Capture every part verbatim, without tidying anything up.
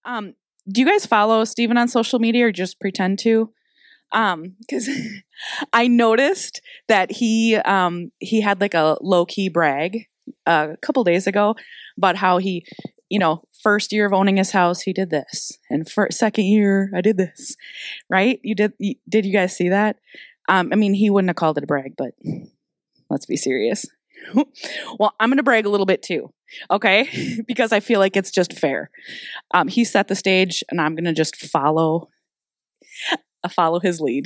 Um, do you guys follow Steven on social media or just pretend to? Um, because I noticed that he um he had like a low key brag uh, a couple days ago about how he, you know, first year of owning his house he did this, and for second year I did this, right? You did you, did you guys see that? Um, I mean, he wouldn't have called it a brag, but let's be serious. Well, I'm going to brag a little bit too, okay? Because I feel like it's just fair. Um, he set the stage, and I'm going to just follow, uh, follow his lead.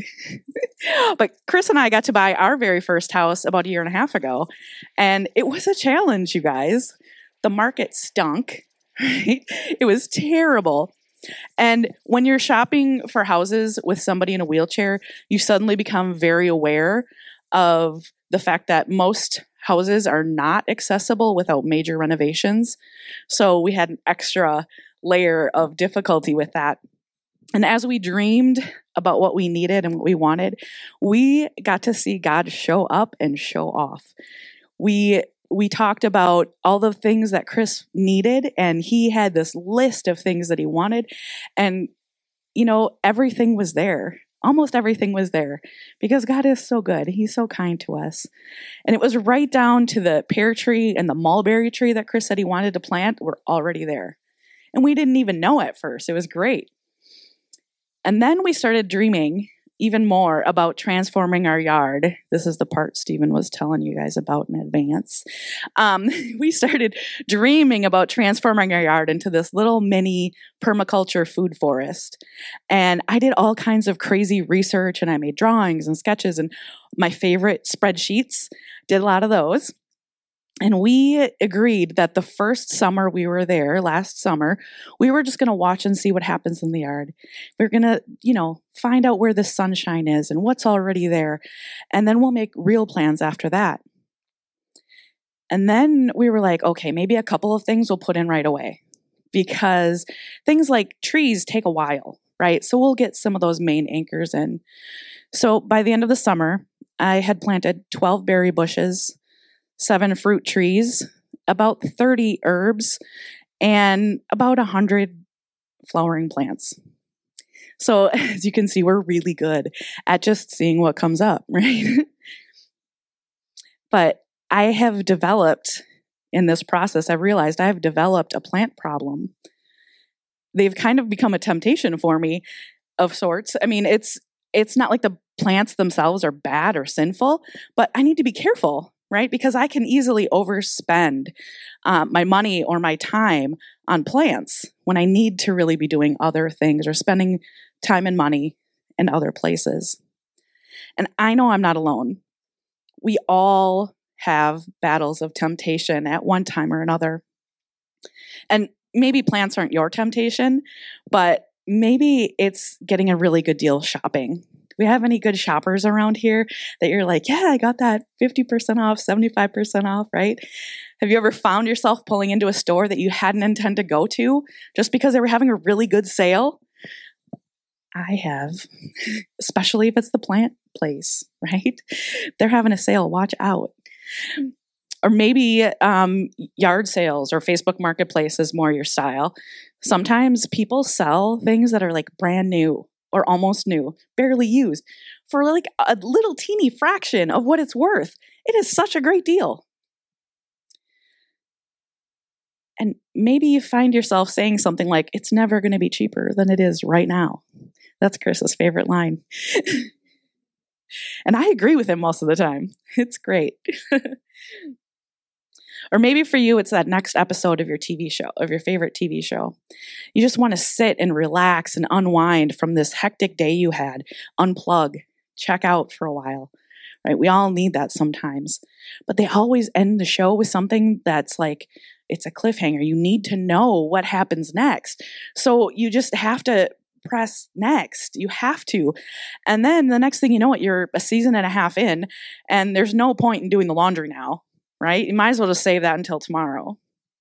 But Chris and I got to buy our very first house about a year and a half ago, and it was a challenge, you guys. The market stunk, right? It was terrible. And when you're shopping for houses with somebody in a wheelchair, you suddenly become very aware of the fact that most houses are not accessible without major renovations. So we had an extra layer of difficulty with that. And as we dreamed about what we needed and what we wanted, we got to see God show up and show off. We we talked about all the things that Chris needed, and he had this list of things that he wanted. And, you know, everything was there. Almost everything was there because God is so good. He's so kind to us. And it was right down to the pear tree and the mulberry tree that Chris said he wanted to plant were already there. And we didn't even know at first. It was great. And then we started dreaming even more about transforming our yard. This is the part Steven was telling you guys about in advance. Um, we started dreaming about transforming our yard into this little mini permaculture food forest. And I did all kinds of crazy research, and I made drawings and sketches and my favorite spreadsheets, did a lot of those. And we agreed that the first summer we were there, last summer, we were just going to watch and see what happens in the yard. We're going to, you know, find out where the sunshine is and what's already there. And then we'll make real plans after that. And then we were like, okay, maybe a couple of things we'll put in right away, because things like trees take a while, right? So we'll get some of those main anchors in. So by the end of the summer, I had planted twelve berry bushes, seven fruit trees, about thirty herbs, and about one hundred flowering plants. So as you can see, we're really good at just seeing what comes up, right? But I have developed, in this process, I've realized I have developed a plant problem. They've kind of become a temptation for me of sorts. I mean, it's it's not like the plants themselves are bad or sinful, but I need to be careful, right? Because I can easily overspend uh, my money or my time on plants when I need to really be doing other things or spending time and money in other places. And I know I'm not alone. We all have battles of temptation at one time or another. And maybe plants aren't your temptation, but maybe it's getting a really good deal shopping. Do we have any good shoppers around here that you're like, yeah, I got that fifty percent off, seventy-five percent off, right? Have you ever found yourself pulling into a store that you hadn't intended to go to just because they were having a really good sale? I have, especially if it's the plant place, right? They're having a sale, watch out. Or maybe um, yard sales or Facebook Marketplace is more your style. Sometimes people sell things that are like brand new or almost new, barely used, for like a little teeny fraction of what it's worth. It is such a great deal. And maybe you find yourself saying something like, it's never going to be cheaper than it is right now. That's Chris's favorite line. And I agree with him most of the time. It's great. Or maybe for you, it's that next episode of your T V show, of your favorite T V show. You just want to sit and relax and unwind from this hectic day you had, unplug, check out for a while, right? We all need that sometimes. But they always end the show with something that's like, it's a cliffhanger. You need to know what happens next. So you just have to press next. You have to. And then the next thing you know it, you're a season and a half in, and there's no point in doing the laundry now, right? You might as well just save that until tomorrow.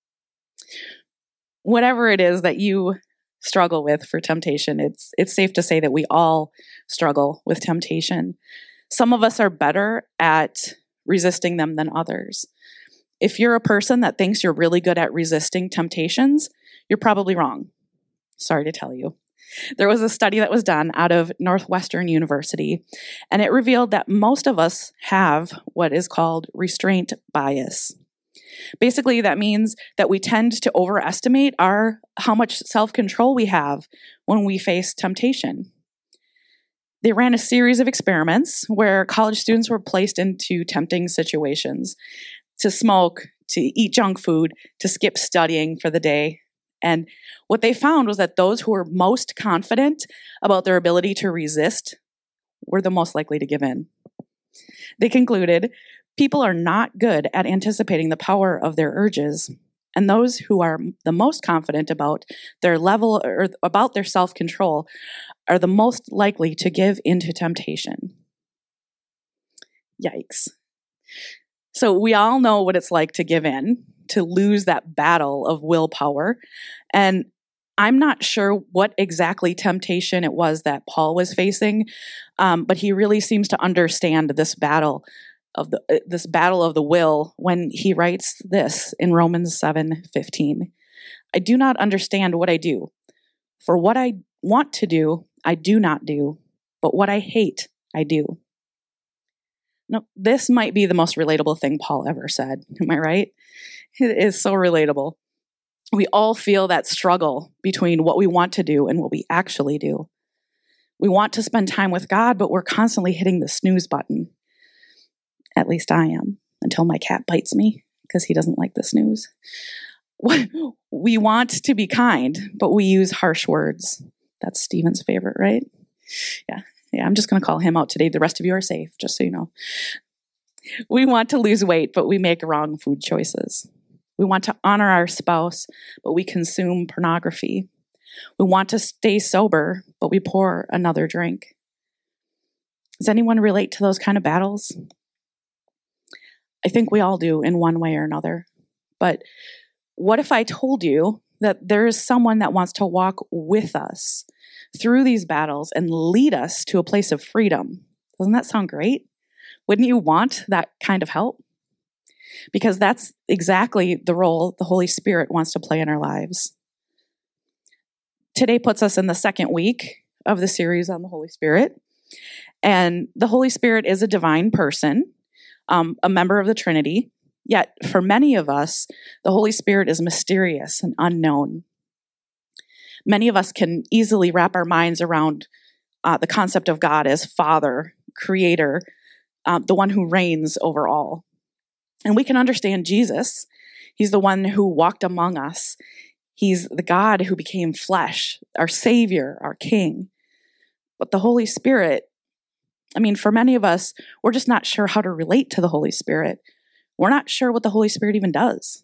Whatever it is that you struggle with for temptation, it's it's safe to say that we all struggle with temptation. Some of us are better at resisting them than others. If you're a person that thinks you're really good at resisting temptations, you're probably wrong. Sorry to tell you. There was a study that was done out of Northwestern University, and it revealed that most of us have what is called restraint bias. Basically, that means that we tend to overestimate our how much self-control we have when we face temptation. They ran a series of experiments where college students were placed into tempting situations to smoke, to eat junk food, to skip studying for the day. And what they found was that those who were most confident about their ability to resist were the most likely to give in. They concluded, people are not good at anticipating the power of their urges, and those who are the most confident about their level or about their self-control are the most likely to give into temptation. Yikes. So we all know what it's like to give in, to lose that battle of willpower. And I'm not sure what exactly temptation it was that Paul was facing, um, but he really seems to understand this battle of the uh, this battle of the will when he writes this in Romans seven fifteen. I do not understand what I do, for what I want to do, I do not do, but what I hate, I do. Now, this might be the most relatable thing Paul ever said. Am I right? It is so relatable. We all feel that struggle between what we want to do and what we actually do. We want to spend time with God, but we're constantly hitting the snooze button. At least I am, until my cat bites me because he doesn't like the snooze. We want to be kind, but we use harsh words. That's Stephen's favorite, right? Yeah. Yeah, I'm just going to call him out today. The rest of you are safe, just so you know. We want to lose weight, but we make wrong food choices. We want to honor our spouse, but we consume pornography. We want to stay sober, but we pour another drink. Does anyone relate to those kind of battles? I think we all do in one way or another. But what if I told you that there is someone that wants to walk with us through these battles and lead us to a place of freedom? Doesn't that sound great? Wouldn't you want that kind of help? Because that's exactly the role the Holy Spirit wants to play in our lives. Today puts us in the second week of the series on the Holy Spirit. And the Holy Spirit is a divine person, um, a member of the Trinity. Yet for many of us, the Holy Spirit is mysterious and unknown. Many of us can easily wrap our minds around uh, the concept of God as Father, Creator, um, the one who reigns over all. And we can understand Jesus. He's the one who walked among us. He's the God who became flesh, our Savior, our King. But the Holy Spirit, I mean, for many of us, we're just not sure how to relate to the Holy Spirit. We're not sure what the Holy Spirit even does.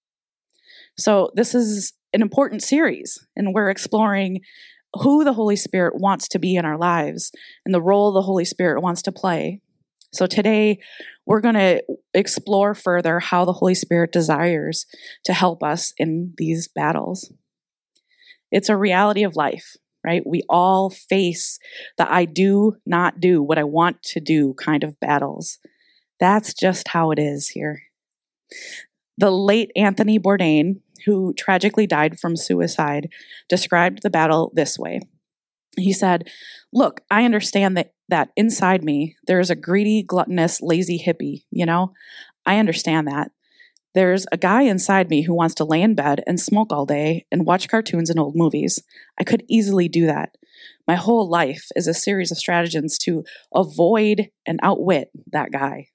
So this is an important series, and we're exploring who the Holy Spirit wants to be in our lives and the role the Holy Spirit wants to play. So today, we're going to explore further how the Holy Spirit desires to help us in these battles. It's a reality of life, right? We all face the I do not do what I want to do kind of battles. That's just how it is here. The late Anthony Bourdain, who tragically died from suicide, described the battle this way. He said, "Look, I understand that, that inside me, there's a greedy, gluttonous, lazy hippie, you know? I understand that. There's a guy inside me who wants to lay in bed and smoke all day and watch cartoons and old movies. I could easily do that. My whole life is a series of stratagems to avoid and outwit that guy."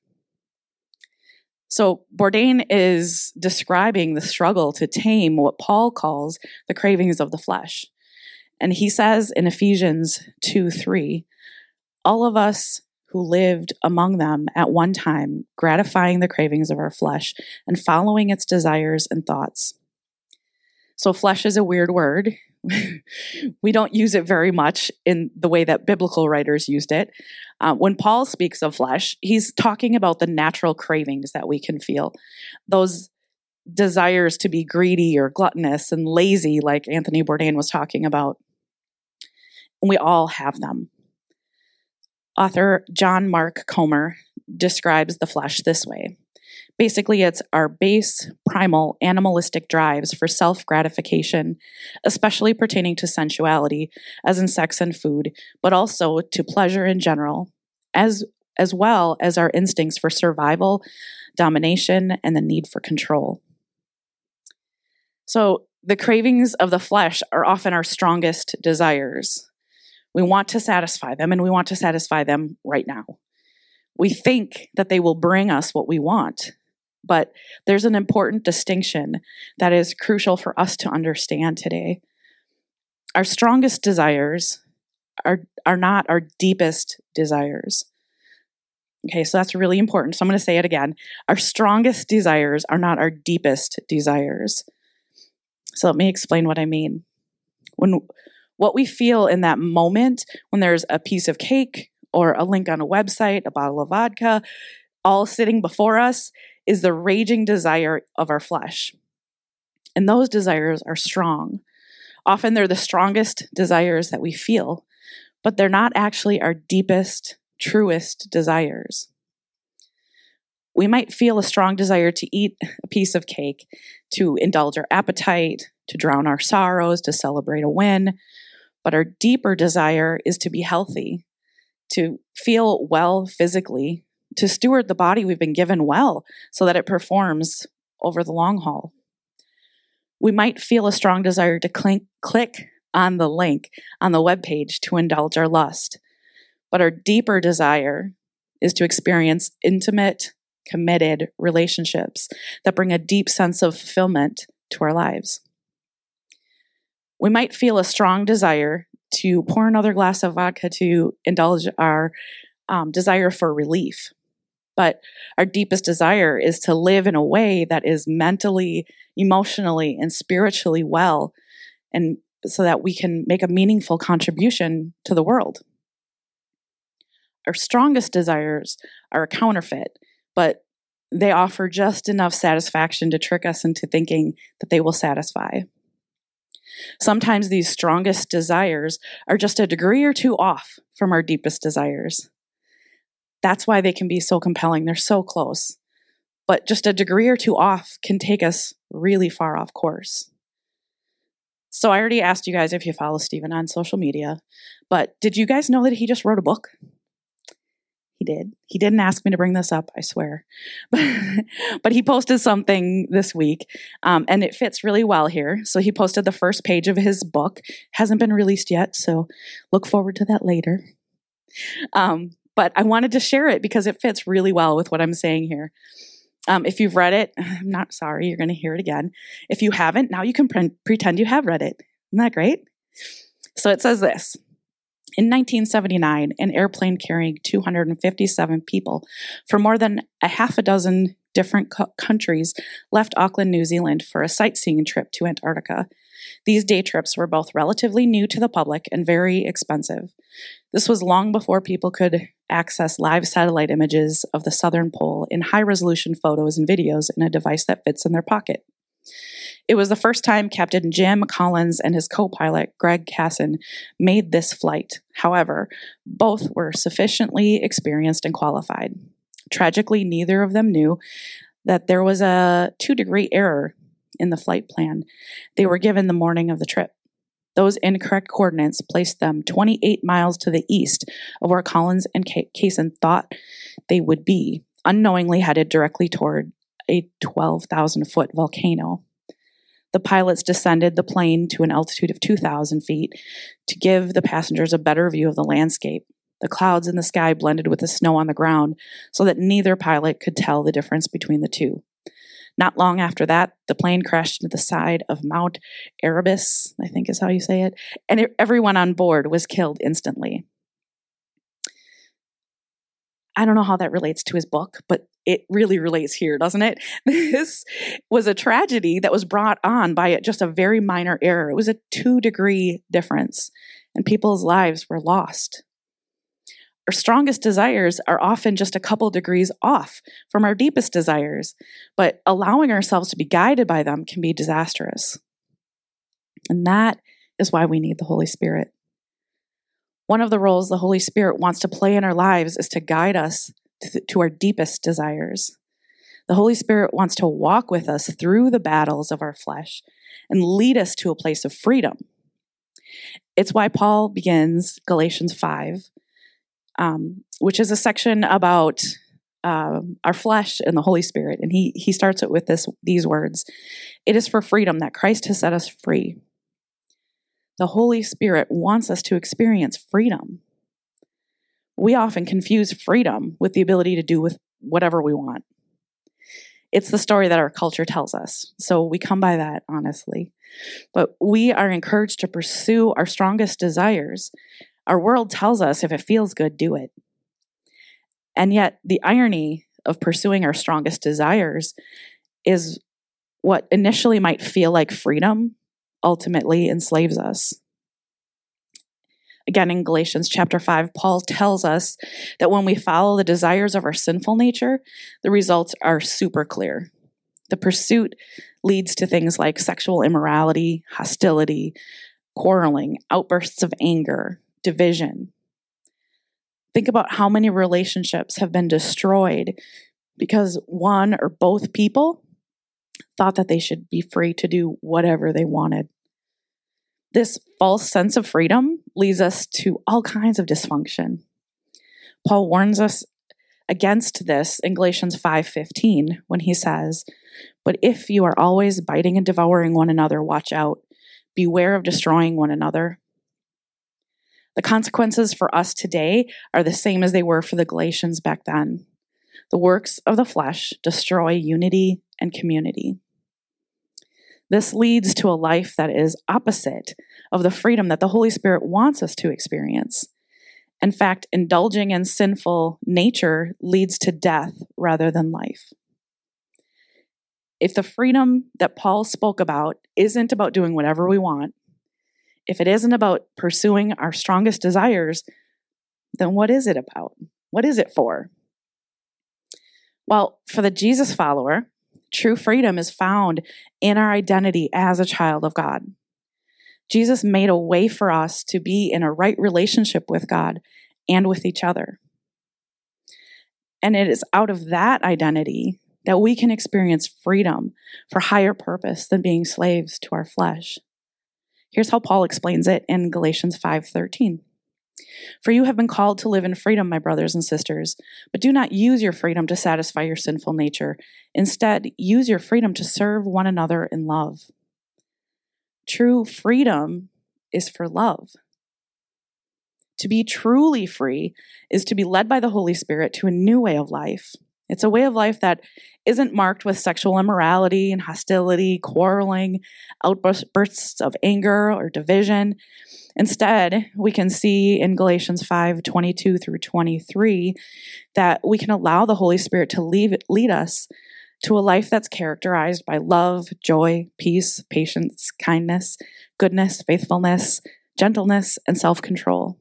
So Bourdain is describing the struggle to tame what Paul calls the cravings of the flesh. And he says in Ephesians two three, all of us who lived among them at one time, gratifying the cravings of our flesh and following its desires and thoughts. So flesh is a weird word. We don't use it very much in the way that biblical writers used it. Uh, when Paul speaks of flesh, he's talking about the natural cravings that we can feel. Those desires to be greedy or gluttonous and lazy, like Anthony Bourdain was talking about. And we all have them. Author John Mark Comer describes the flesh this way. Basically, it's our base, primal, animalistic drives for self-gratification, especially pertaining to sensuality, as in sex and food, but also to pleasure in general, as, as well as our instincts for survival, domination, and the need for control. So the cravings of the flesh are often our strongest desires. We want to satisfy them, and we want to satisfy them right now. We think that they will bring us what we want, but there's an important distinction that is crucial for us to understand today. Our strongest desires are, are not our deepest desires. Okay, so that's really important. So I'm going to say it again. Our strongest desires are not our deepest desires. So let me explain what I mean. When what we feel in that moment, when there's a piece of cake or a link on a website, a bottle of vodka, all sitting before us, is the raging desire of our flesh. And those desires are strong. Often they're the strongest desires that we feel, but they're not actually our deepest, truest desires. We might feel a strong desire to eat a piece of cake, to indulge our appetite, to drown our sorrows, to celebrate a win. But our deeper desire is to be healthy, to feel well physically, to steward the body we've been given well so that it performs over the long haul. We might feel a strong desire to clink, click on the link on the webpage to indulge our lust. But our deeper desire is to experience intimate, committed relationships that bring a deep sense of fulfillment to our lives. We might feel a strong desire to pour another glass of vodka to indulge our um, desire for relief. But our deepest desire is to live in a way that is mentally, emotionally, and spiritually well, and so that we can make a meaningful contribution to the world. Our strongest desires are a counterfeit, but they offer just enough satisfaction to trick us into thinking that they will satisfy. Sometimes these strongest desires are just a degree or two off from our deepest desires. That's why they can be so compelling. They're so close. But just a degree or two off can take us really far off course. So I already asked you guys if you follow Stephen on social media, but did you guys know that he just wrote a book? He did. He didn't ask me to bring this up, I swear. But he posted something this week, um, and it fits really well here. So he posted the first page of his book. Hasn't been released yet, so look forward to that later. Um, but I wanted to share it because it fits really well with what I'm saying here. Um, if you've read it, I'm not sorry, you're going to hear it again. If you haven't, now you can pre- pretend you have read it. Isn't that great? So it says this. In nineteen seventy-nine, an airplane carrying two hundred fifty-seven people from more than a half a dozen different co- countries left Auckland, New Zealand for a sightseeing trip to Antarctica. These day trips were both relatively new to the public and very expensive. This was long before people could access live satellite images of the southern pole in high-resolution photos and videos in a device that fits in their pocket. It was the first time Captain Jim Collins and his co-pilot, Greg Casson, made this flight. However, both were sufficiently experienced and qualified. Tragically, neither of them knew that there was a two-degree error in the flight plan they were given the morning of the trip. Those incorrect coordinates placed them twenty-eight miles to the east of where Collins and Casson thought they would be, unknowingly headed directly toward a twelve thousand foot volcano. The pilots descended the plane to an altitude of two thousand feet to give the passengers a better view of the landscape. The clouds in the sky blended with the snow on the ground so that neither pilot could tell the difference between the two. Not long after that, the plane crashed into the side of Mount Erebus, I think is how you say it, and it, everyone on board was killed instantly. I don't know how that relates to his book, but it really relates here, doesn't it? This was a tragedy that was brought on by just a very minor error. It was a two-degree difference, and people's lives were lost. Our strongest desires are often just a couple degrees off from our deepest desires, but allowing ourselves to be guided by them can be disastrous. And that is why we need the Holy Spirit. One of the roles the Holy Spirit wants to play in our lives is to guide us to, to our deepest desires. The Holy Spirit wants to walk with us through the battles of our flesh and lead us to a place of freedom. It's why Paul begins Galatians five, um, which is a section about um, our flesh and the Holy Spirit. And he he starts it with this these words: "It is for freedom that Christ has set us free." The Holy Spirit wants us to experience freedom. We often confuse freedom with the ability to do with whatever we want. It's the story that our culture tells us, so we come by that honestly. But we are encouraged to pursue our strongest desires. Our world tells us if it feels good, do it. And yet, the irony of pursuing our strongest desires is what initially might feel like freedom ultimately enslaves us. Again, in Galatians chapter five, Paul tells us that when we follow the desires of our sinful nature, the results are super clear. The pursuit leads to things like sexual immorality, hostility, quarreling, outbursts of anger, division. Think about how many relationships have been destroyed because one or both people thought that they should be free to do whatever they wanted. This false sense of freedom leads us to all kinds of dysfunction. Paul warns us against this in Galatians five fifteen when he says, "But if you are always biting and devouring one another, watch out. Beware of destroying one another." The consequences for us today are the same as they were for the Galatians back then. The works of the flesh destroy unity and community. This leads to a life that is opposite of the freedom that the Holy Spirit wants us to experience. In fact, indulging in sinful nature leads to death rather than life. If the freedom that Paul spoke about isn't about doing whatever we want, if it isn't about pursuing our strongest desires, then what is it about? What is it for? Well, for the Jesus follower, true freedom is found in our identity as a child of God. Jesus made a way for us to be in a right relationship with God and with each other. And it is out of that identity that we can experience freedom for higher purpose than being slaves to our flesh. Here's how Paul explains it in Galatians five thirteen. "For you have been called to live in freedom, my brothers and sisters, but do not use your freedom to satisfy your sinful nature. Instead, use your freedom to serve one another in love." True freedom is for love. To be truly free is to be led by the Holy Spirit to a new way of life. It's a way of life that isn't marked with sexual immorality and hostility, quarreling, outbursts of anger or division. Instead, we can see in Galatians five twenty-two through twenty-three that we can allow the Holy Spirit to lead, lead us to a life that's characterized by love, joy, peace, patience, kindness, goodness, faithfulness, gentleness, and self-control.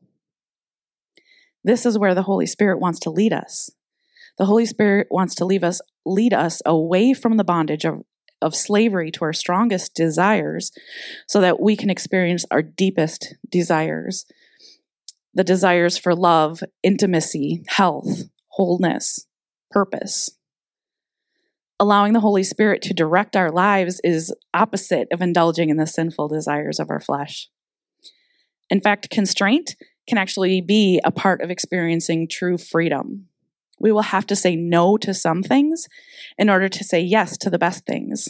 This is where the Holy Spirit wants to lead us. The Holy Spirit wants to leave us, lead us away from the bondage of, of slavery to our strongest desires so that we can experience our deepest desires. The desires for love, intimacy, health, wholeness, purpose. Allowing the Holy Spirit to direct our lives is opposite of indulging in the sinful desires of our flesh. In fact, constraint can actually be a part of experiencing true freedom. We will have to say no to some things in order to say yes to the best things.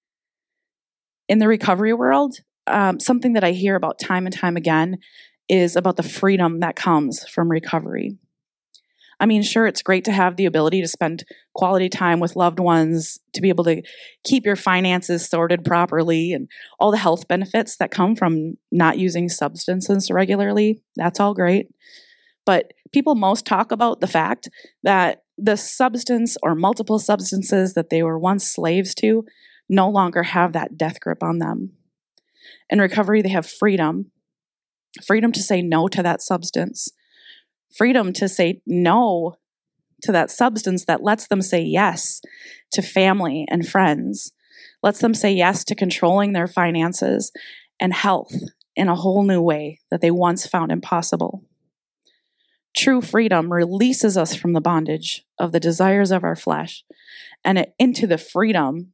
In the recovery world, um, something that I hear about time and time again is about the freedom that comes from recovery. I mean, sure, it's great to have the ability to spend quality time with loved ones, to be able to keep your finances sorted properly, and all the health benefits that come from not using substances regularly. That's all great. But people most talk about the fact that the substance or multiple substances that they were once slaves to no longer have that death grip on them. In recovery, they have freedom, freedom to say no to that substance, freedom to say no to that substance that lets them say yes to family and friends, lets them say yes to controlling their finances and health in a whole new way that they once found impossible. True freedom releases us from the bondage of the desires of our flesh and into the freedom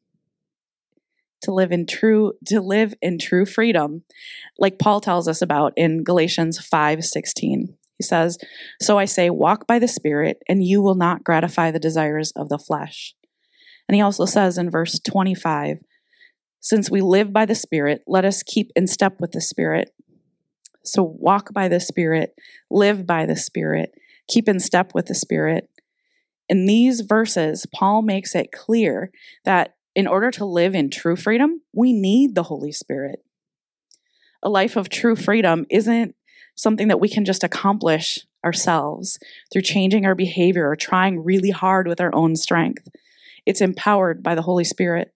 to live in true to live in true freedom, like Paul tells us about in Galatians five sixteen. He says, "So I say, walk by the Spirit, and you will not gratify the desires of the flesh." And he also says in verse twenty-five, "Since we live by the Spirit, let us keep in step with the Spirit." So walk by the Spirit, live by the Spirit, keep in step with the Spirit. In these verses, Paul makes it clear that in order to live in true freedom, we need the Holy Spirit. A life of true freedom isn't something that we can just accomplish ourselves through changing our behavior or trying really hard with our own strength. It's empowered by the Holy Spirit.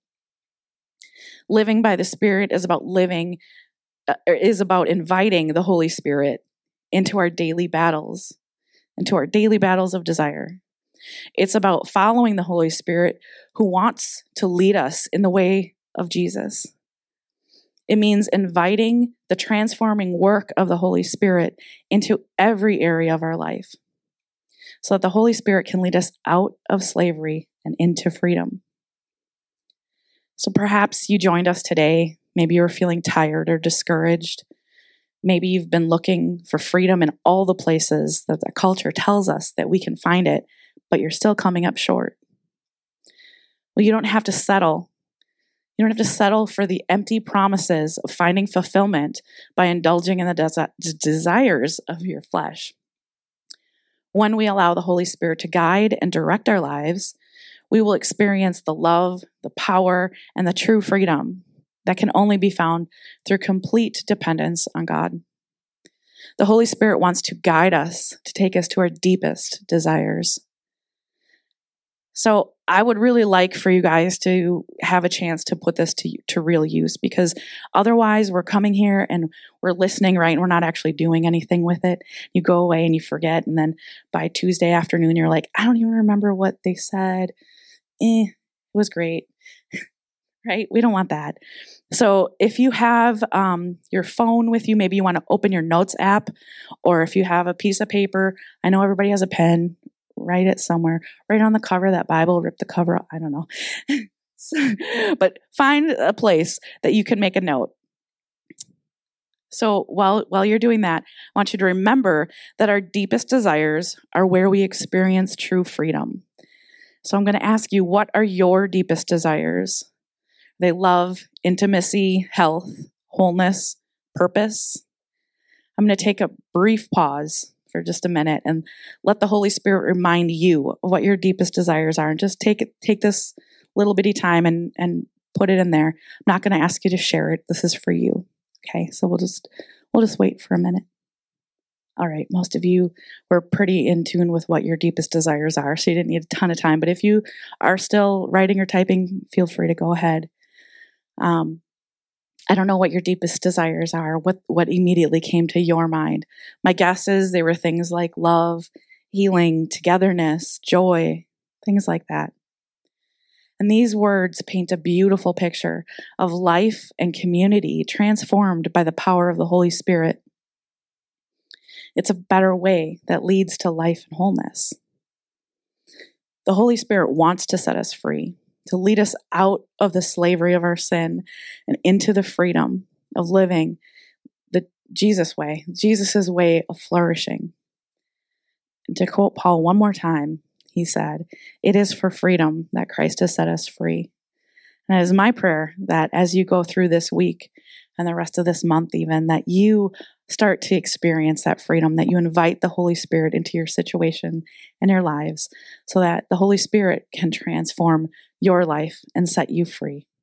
Living by the Spirit is about living, uh, is about inviting the Holy Spirit into our daily battles, into our daily battles of desire. It's about following the Holy Spirit who wants to lead us in the way of Jesus. It means inviting the transforming work of the Holy Spirit into every area of our life so that the Holy Spirit can lead us out of slavery and into freedom. So perhaps you joined us today. Maybe you were feeling tired or discouraged. Maybe you've been looking for freedom in all the places that the culture tells us that we can find it, but you're still coming up short. Well, you don't have to settle. You don't have to settle for the empty promises of finding fulfillment by indulging in the des- desires of your flesh. When we allow the Holy Spirit to guide and direct our lives, we will experience the love, the power, and the true freedom that can only be found through complete dependence on God. The Holy Spirit wants to guide us, to take us to our deepest desires. So I would really like for you guys to have a chance to put this to, to real use, because otherwise we're coming here and we're listening, right? And we're not actually doing anything with it. You go away and you forget. And then by Tuesday afternoon, you're like, I don't even remember what they said. Eh, it was great, right? We don't want that. So if you have um, your phone with you, maybe you want to open your notes app, or if you have a piece of paper, I know everybody has a pen, write it somewhere, write on the cover of that Bible, rip the cover, I don't know. But find a place that you can make a note. So while, while you're doing that, I want you to remember that our deepest desires are where we experience true freedom. So I'm going to ask you, what are your deepest desires? They love, intimacy, health, wholeness, purpose. I'm going to take a brief pause for just a minute and let the Holy Spirit remind you of what your deepest desires are, and just take it, take this little bitty time and, and put it in there. I'm not going to ask you to share it. This is for you. Okay. So we'll just, we'll just wait for a minute. All right. Most of you were pretty in tune with what your deepest desires are, so you didn't need a ton of time, but if you are still writing or typing, feel free to go ahead. Um, I don't know what your deepest desires are, what, what immediately came to your mind. My guess is they were things like love, healing, togetherness, joy, things like that. And these words paint a beautiful picture of life and community transformed by the power of the Holy Spirit. It's a better way that leads to life and wholeness. The Holy Spirit wants to set us free, to lead us out of the slavery of our sin and into the freedom of living the Jesus way, Jesus's way of flourishing. And to quote Paul one more time, he said, "It is for freedom that Christ has set us free." And it is my prayer that as you go through this week and the rest of this month even, that you start to experience that freedom, that you invite the Holy Spirit into your situation and your lives so that the Holy Spirit can transform your life and set you free.